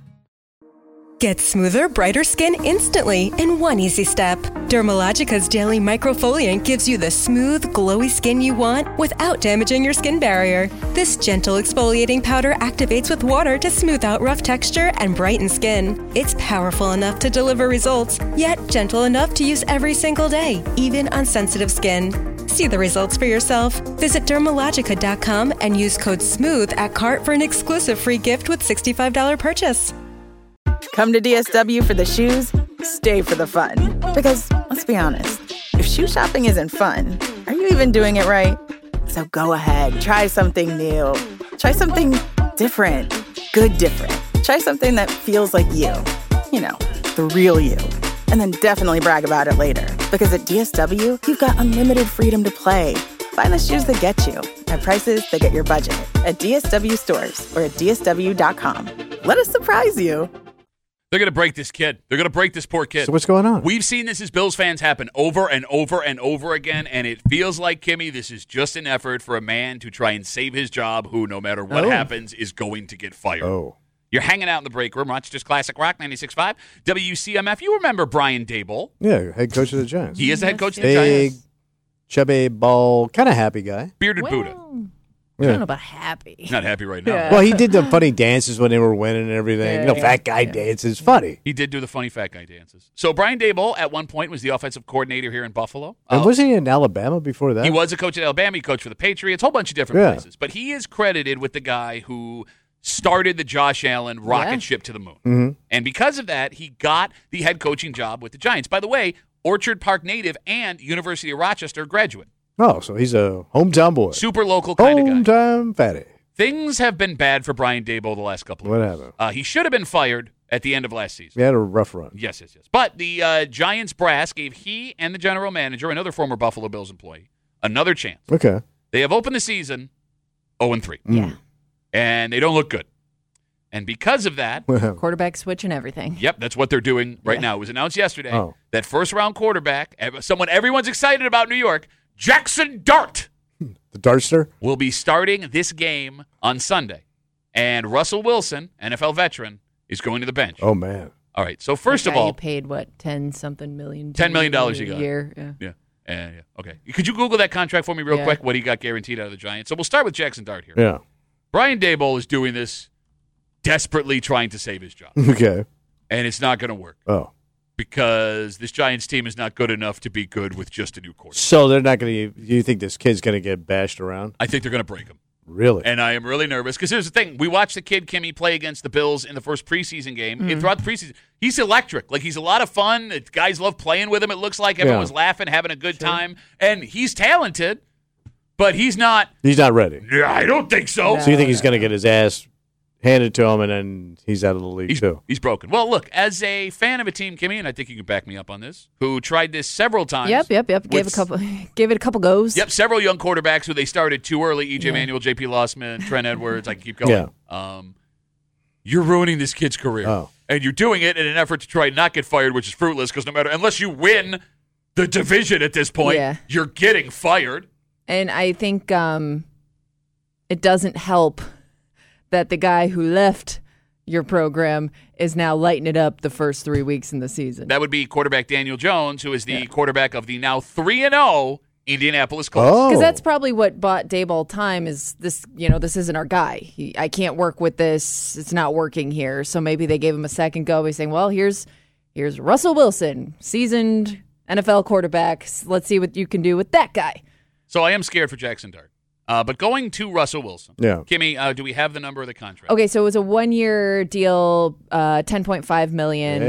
Get smoother, brighter skin instantly in one easy step. Dermalogica's Daily Microfoliant gives you the smooth, glowy skin you want without damaging your skin barrier. This gentle exfoliating powder activates with water to smooth out rough texture and brighten skin. It's powerful enough to deliver results, yet gentle enough to use every single day, even on sensitive skin. See the results for yourself. Visit Dermalogica.com and use code SMOOTH at cart for an exclusive free gift with $65 purchase. Come to DSW for the shoes, stay for the fun. Because, let's be honest, if shoe shopping isn't fun, are you even doing it right? So go ahead, try something new. Try something different. Good different. Try something that feels like you. The real you. And then definitely brag about it later. Because at DSW, you've got unlimited freedom to play. Find the shoes that get you at prices that get your budget at DSW stores or at DSW.com. Let us surprise you. They're going to break this kid. They're going to break this poor kid. So what's going on? We've seen this as Bills fans happen over and over and over again, and it feels like, Kimmy, this is just an effort for a man to try and save his job who, no matter what happens, is going to get fired. You're hanging out in the break room, Rochester's Classic Rock 96.5, WCMF. You remember Brian Daboll. Yeah, head coach of the Giants. He is the head coach of the Giants. chubby, bald, kind of happy guy. Bearded Buddha. I don't know about happy. Not happy right now. Yeah. Well, he did the funny dances when they were winning and everything. Fat guy dances. Funny. He did do the funny fat guy dances. So Brian Daboll, at one point, was the offensive coordinator here in Buffalo. And wasn't he in Alabama before that? He was a coach at Alabama. He coached for the Patriots, a whole bunch of different places. But he is credited with the guy who started the Josh Allen rocket ship to the moon. Mm-hmm. And because of that, he got the head coaching job with the Giants. By the way, Orchard Park native and University of Rochester graduate. Oh, so he's a hometown boy. Super local kind of guy. Hometown fatty. Things have been bad for Brian Daboll the last couple of years. What happened? He should have been fired at the end of last season. He had a rough run. Yes. But the Giants brass gave he and the general manager, another former Buffalo Bills employee, another chance. Okay. They have opened the season 0-3. Yeah. And they don't look good. And because of that, Quarterback switch and everything. yep, that's what they're doing right now. It was announced yesterday that first-round quarterback, someone everyone's excited about in New York, Jackson Dart. The Dartster? Will be starting this game on Sunday. And Russell Wilson, NFL veteran, is going to the bench. Oh, man. All right, so first of all, you paid what, $10-something million? $10 million he got. A year. Yeah. Okay. Could you Google that contract for me real quick, what he got guaranteed out of the Giants? So we'll start with Jackson Dart here. Yeah. Brian Daboll is doing this desperately trying to save his job. Okay. And it's not going to work. Oh. Because this Giants team is not good enough to be good with just a new quarterback. So they're not going to – you think this kid's going to get bashed around? I think they're going to break him. Really? And I am really nervous because here's the thing. We watched the kid, Kimmy, play against the Bills in the first preseason game. And throughout the preseason, he's electric. Like, he's a lot of fun. The guys love playing with him, it looks like. Everyone was laughing, having a good time. And he's talented, but he's not – He's not ready. Yeah, I don't think so. So you think he's going to get his ass handed to him and then he's out of the league too? He's broken. Well, look, as a fan of a team, Kimmy, and I think you can back me up on this, who tried this several times. Yep. Gave it a couple goes. Yep, several young quarterbacks who they started too early. E.J. Manuel, J.P. Lossman, Trent Edwards. I can keep going. Yeah. You're ruining this kid's career. Oh. And you're doing it in an effort to try and not get fired, which is fruitless because unless you win the division at this point, you're getting fired. And I think it doesn't help that the guy who left your program is now lighting it up the first 3 weeks in the season. That would be quarterback Daniel Jones, who is the quarterback of the now 3-0 Indianapolis Colts. Because that's probably what bought Daboll time is this, this isn't our guy. I can't work with this. It's not working here. So maybe they gave him a second go by saying, well, here's Russell Wilson, seasoned NFL quarterback. Let's see what you can do with that guy. So I am scared for Jackson Dart. But going to Russell Wilson. Yeah. Kimmy, do we have the number of the contract? Okay, so it was a 1-year deal, $10.5 million,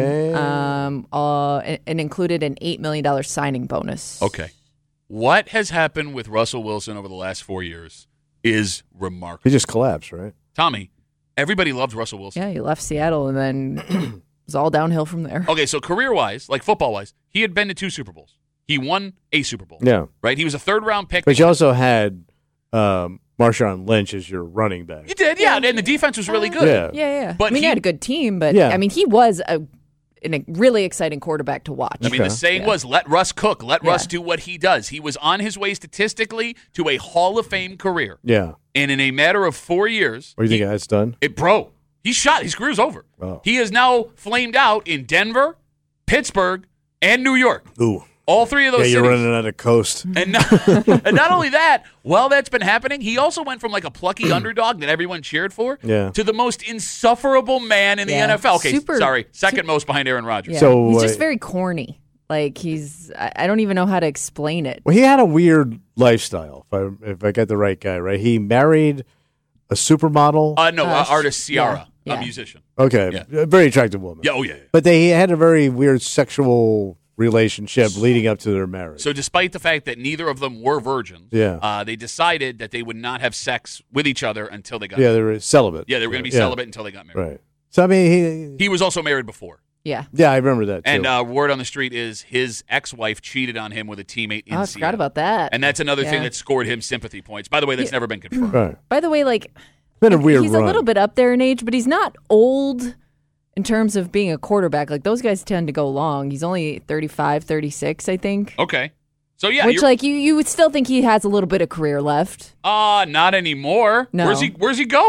and included an $8 million signing bonus. Okay. What has happened with Russell Wilson over the last 4 years is remarkable. He just collapsed, right? Tommy, everybody loved Russell Wilson. Yeah, he left Seattle, and then it was all downhill from there. Okay, so career-wise, like football-wise, he had been to 2 Super Bowls. He won a Super Bowl. Yeah. Right? He was a third-round pick. But you also had Marshawn Lynch as your running back. You did, yeah, and the defense was really good. Yeah. But he had a good team, but he was a really exciting quarterback to watch. I mean, the saying was, let Russ cook. Let Russ do what he does. He was on his way statistically to a Hall of Fame career. Yeah. And in a matter of 4 years. What do you think that's done? He's shot. His career's over. Oh. He is now flamed out in Denver, Pittsburgh, and New York. Ooh. All 3 of those cities. Yeah, you're running out of coast. And not only that, while that's been happening, he also went from like a plucky underdog that everyone cheered for to the most insufferable man in the NFL. Okay, second most behind Aaron Rodgers. Yeah. So he's just very corny. Like I don't even know how to explain it. Well, he had a weird lifestyle, if I get the right guy, right? He married a supermodel. Artist Ciara, a musician. Okay, a very attractive woman. Yeah, yeah. But they had a very weird sexual relationship leading up to their marriage. So despite the fact that neither of them were virgins, they decided that they would not have sex with each other until they got married. They were celibate. Yeah, they were going to be celibate until they got married. Right. So, I mean, he was also married before. Yeah. Yeah, I remember that, too. And word on the street is his ex-wife cheated on him with a teammate in Seattle. I forgot about that. And that's another thing that scored him sympathy points. By the way, that's never been confirmed. Right. By the way, it's been a weird he's run. a little bit up there in age, but he's not old in terms of being a quarterback. Like, those guys tend to go long. He's only 35, 36, I think. Okay. So, yeah. Which, you would still think he has a little bit of career left. Not anymore. No. Where's he going?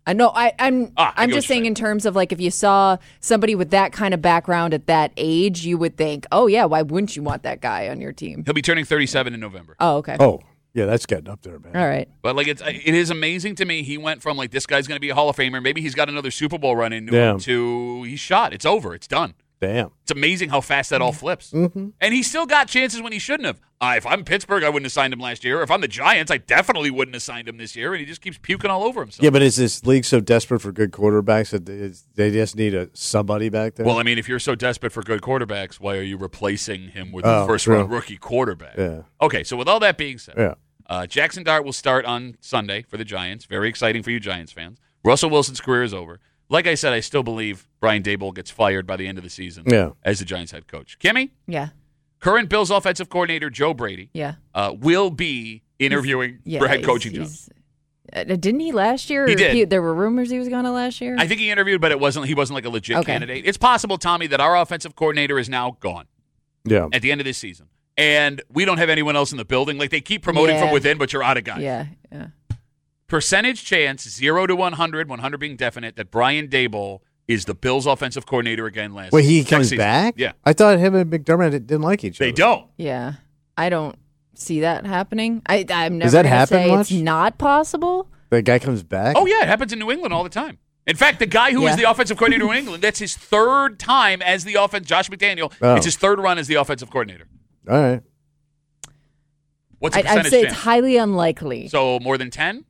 I know. I'm get just what saying in terms of like if you saw somebody with that kind of background at that age, you would think, oh yeah, why wouldn't you want that guy on your team? He'll be turning 37 in November. Oh, okay. Oh, yeah, that's getting up there, man. All right. But like it is amazing to me. He went from like this guy's going to be a Hall of Famer. Maybe he's got another Super Bowl run into him to he's shot. It's over. It's done. Damn. It's amazing how fast that all flips. Mm-hmm. And he still got chances when he shouldn't have. If I'm Pittsburgh, I wouldn't have signed him last year. If I'm the Giants, I definitely wouldn't have signed him this year. And he just keeps puking all over himself. Yeah, but is this league so desperate for good quarterbacks that they just need somebody back there? Well, I mean, if you're so desperate for good quarterbacks, why are you replacing him with a first-round rookie quarterback? Yeah. Okay, so with all that being said, Jackson Dart will start on Sunday for the Giants. Very exciting for you Giants fans. Russell Wilson's career is over. Like I said, I still believe Brian Daboll gets fired by the end of the season as the Giants head coach. Kimmy? Yeah. Current Bills offensive coordinator Joe Brady will be interviewing for head coaching jobs. Didn't he last year? He did. There were rumors he was going to last year? I think he interviewed, but he wasn't like a legit candidate. It's possible, Tommy, that our offensive coordinator is now gone at the end of this season. And we don't have anyone else in the building. Like, they keep promoting from within, but you're out of guys. Yeah. Percentage chance, 0 to 100, 100 being definite, that Brian Daboll is the Bills' offensive coordinator again next he comes season. back? Yeah. I thought him and McDermott didn't like each other. They don't. Yeah. I don't see that happening. I'm never Does that gonna happen say much? it's not possible. The guy comes back? Oh, yeah. It happens in New England all the time. In fact, the guy who is the offensive coordinator in New England, that's his third time as the Josh McDaniel. It's his third run as the offensive coordinator. All right. What's the percentage I'd say chance? it's highly unlikely. So more than 10%?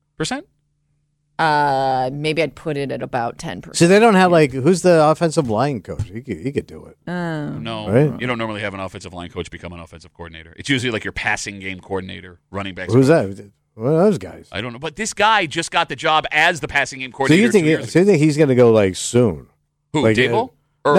Maybe I'd put it at about 10%. So they don't have who's the offensive line coach? He could do it. No, right? You don't normally have an offensive line coach become an offensive coordinator. It's usually like your passing game coordinator, running backs. Who's that? What are those guys? I don't know, but this guy just got the job as the passing game So coordinator. you think he's going to go soon? Who, Like, Daboll?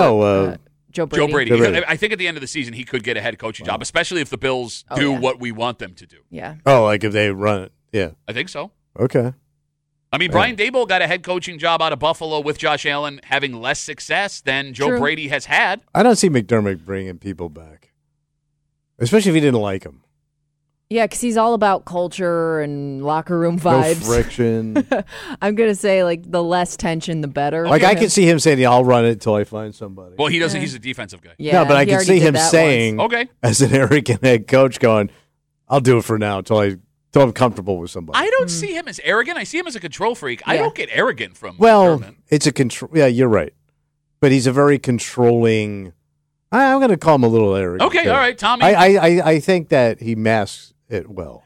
Joe Brady. Joe Brady. I think at the end of the season he could get a head coaching job, especially if the Bills do what we want them to do. Yeah. Oh, like if they run it. Yeah. I think so. Okay. I mean, Brian Daboll got a head coaching job out of Buffalo with Josh Allen having less success than Joe Brady has had. I don't see McDermott bringing people back, especially if he didn't like him. Yeah, because he's all about culture and locker room vibes. No friction. I'm going to say, the less tension, the better. I can see him saying, yeah, I'll run it until I find somebody. Well, he doesn't. He's a defensive guy. Yeah, no, but I can see him saying, as an arrogant head coach, going, I'll do it for now until I'm comfortable with somebody. I don't see him as arrogant. I see him as a control freak. I don't get arrogant from McDermott. It's a control. Yeah, you're right. But he's a very controlling. I'm going to call him a little arrogant. Okay, all right, Tommy. I think that he masks it well.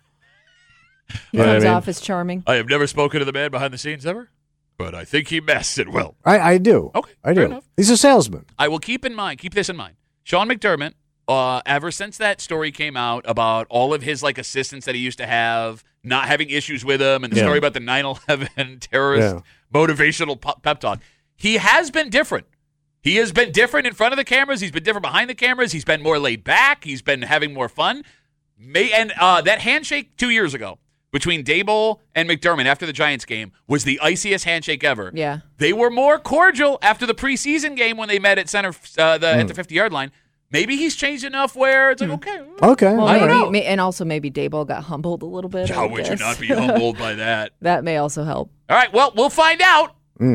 He comes off as charming. I have never spoken to the man behind the scenes ever, but I think he masks it well. I do. Okay, I do. fair enough. He's a salesman. I will keep this in mind. Sean McDermott, ever since that story came out about all of his assistants that he used to have not having issues with him, and the story about the 9/11 terrorist motivational pep talk, he has been different. He has been different in front of the cameras. He's been different behind the cameras. He's been more laid back. He's been having more fun. And that handshake 2 years ago between Daboll and McDermott after the Giants game was the iciest handshake ever. Yeah. They were more cordial after the preseason game when they met at at the 50-yard line. Maybe he's changed enough where it's okay. Okay. Well, I don't know. And also maybe Daboll got humbled a little bit. How would you not be humbled by that? That may also help. All right, well, we'll find out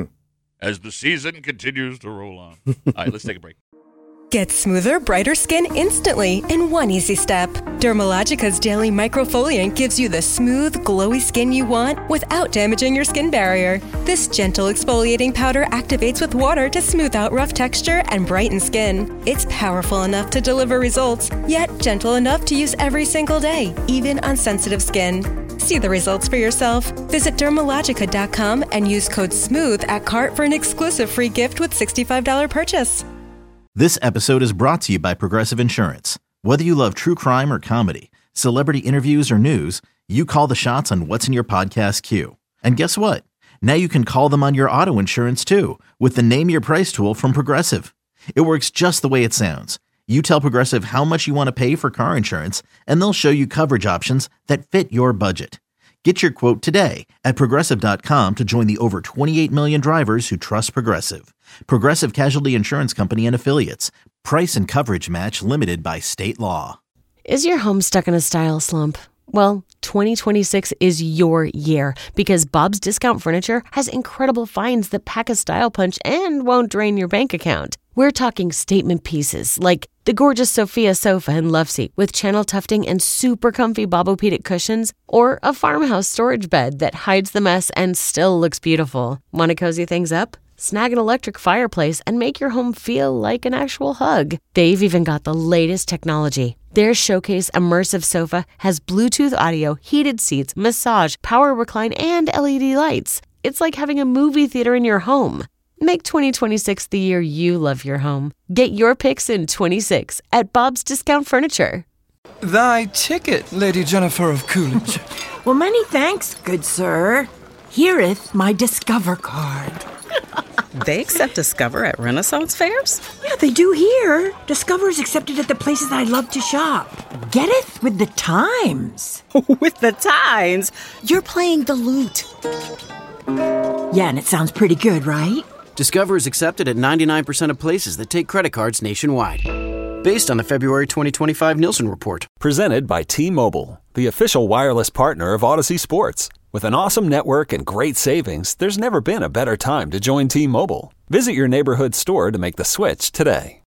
as the season continues to roll on. All right, let's take a break. Get smoother, brighter skin instantly in one easy step. Dermalogica's Daily Microfoliant gives you the smooth, glowy skin you want without damaging your skin barrier. This gentle exfoliating powder activates with water to smooth out rough texture and brighten skin. It's powerful enough to deliver results, yet gentle enough to use every single day, even on sensitive skin. See the results for yourself. Visit Dermalogica.com and use code SMOOTH at cart for an exclusive free gift with $65 purchase. This episode is brought to you by Progressive Insurance. Whether you love true crime or comedy, celebrity interviews or news, you call the shots on what's in your podcast queue. And guess what? Now you can call them on your auto insurance too with the Name Your Price tool from Progressive. It works just the way it sounds. You tell Progressive how much you want to pay for car insurance, and they'll show you coverage options that fit your budget. Get your quote today at Progressive.com to join the over 28 million drivers who trust Progressive. Progressive Casualty Insurance Company and Affiliates. Price and coverage match limited by state law. Is your home stuck in a style slump? Well, 2026 is your year because Bob's Discount Furniture has incredible finds that pack a style punch and won't drain your bank account. We're talking statement pieces like the gorgeous Sophia sofa and love seat with channel tufting and super comfy Bobopedic cushions, or a farmhouse storage bed that hides the mess and still looks beautiful. Want to cozy things up? Snag an electric fireplace and make your home feel like an actual hug. They've even got the latest technology. Their Showcase Immersive Sofa has Bluetooth audio, heated seats, massage, power recline, and LED lights. It's like having a movie theater in your home. Make 2026 the year you love your home. Get your picks in 26 at Bob's Discount Furniture. Thy ticket, Lady Jennifer of Coolidge. Well, many thanks, good sir. Here'th my Discover card. They accept Discover at Renaissance fairs? Yeah, they do here. Discover is accepted at the places I love to shop. Getteth with the times. With the times? You're playing the lute. Yeah, and it sounds pretty good, right? Discover is accepted at 99% of places that take credit cards nationwide. Based on the February 2025 Nielsen report. Presented by T-Mobile, the official wireless partner of Odyssey Sports. With an awesome network and great savings, there's never been a better time to join T-Mobile. Visit your neighborhood store to make the switch today.